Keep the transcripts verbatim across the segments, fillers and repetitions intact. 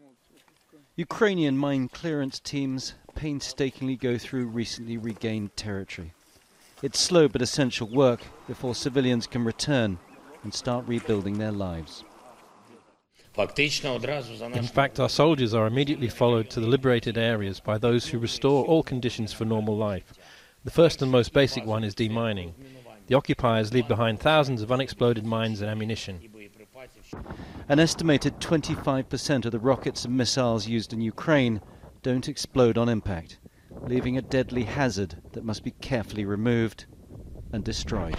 Ukrainian mine clearance teams painstakingly go through recently regained territory. It's slow but essential work before civilians can return and start rebuilding their lives. In fact, our soldiers are immediately followed to the liberated areas by those who restore all conditions for normal life. The first and most basic one is demining. The occupiers leave behind thousands of unexploded mines and ammunition. An estimated twenty-five percent of the rockets and missiles used in Ukraine don't explode on impact, leaving a deadly hazard that must be carefully removed and destroyed.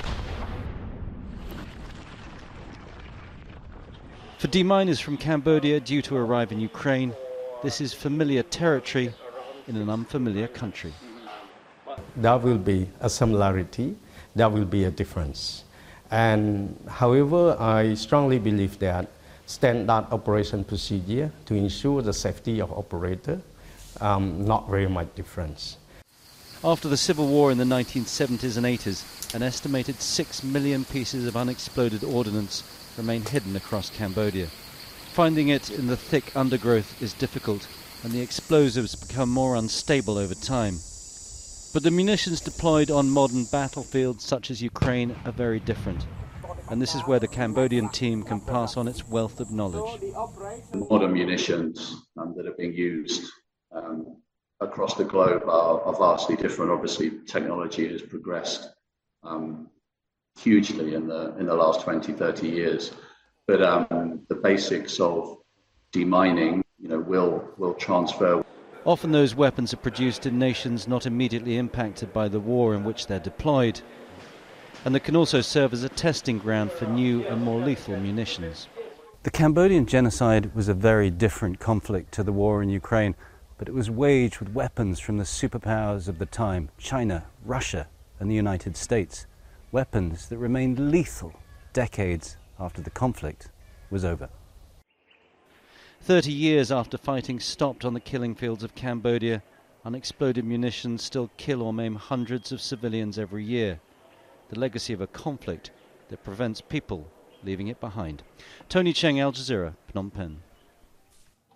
For deminers from Cambodia due to arrive in Ukraine, this is familiar territory in an unfamiliar country. There will be a similarity, there will be a difference. And however, I strongly believe that standard operation procedure to ensure the safety of operator, um, not very much difference. After the civil war in the nineteen seventies and eighties, an estimated six million pieces of unexploded ordnance remain hidden across Cambodia. Finding it in the thick undergrowth is difficult, and the explosives become more unstable over time. But the munitions deployed on modern battlefields such as Ukraine are very different, and this is where the Cambodian team can pass on its wealth of knowledge. Modern munitions um, that are being used um, across the globe are, are vastly different. Obviously, technology has progressed um, hugely in the in the last twenty, thirty years, but um, the basics of demining, you know, will will transfer. Often those weapons are produced in nations not immediately impacted by the war in which they're deployed, and they can also serve as a testing ground for new and more lethal munitions. The Cambodian genocide was a very different conflict to the war in Ukraine, but it was waged with weapons from the superpowers of the time, China, Russia, and the United States. Weapons that remained lethal decades after the conflict was over. Thirty years after fighting stopped on the killing fields of Cambodia, unexploded munitions still kill or maim hundreds of civilians every year. The legacy of a conflict that prevents people leaving it behind. Tony Cheng, Al Jazeera, Phnom Penh.